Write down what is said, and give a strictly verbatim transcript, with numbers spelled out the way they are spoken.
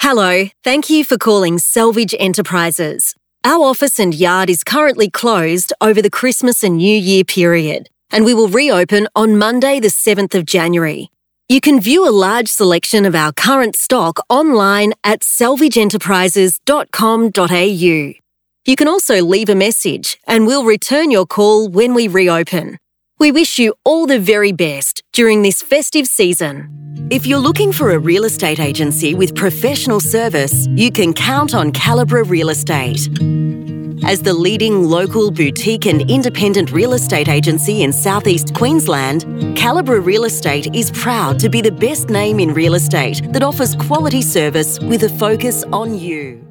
Hello, thank you for calling Selvage Enterprises. Our office and yard is currently closed over the Christmas and New Year period, and we will reopen on Monday the seventh of January. You can view a large selection of our current stock online at salvage enterprises dot com dot a u. You can also leave a message and we'll return your call when we reopen. We wish you all the very best during this festive season. If you're looking for a real estate agency with professional service, you can count on Calibra Real Estate. As the leading local boutique and independent real estate agency in southeast Queensland, Calibra Real Estate is proud to be the best name in real estate that offers quality service with a focus on you.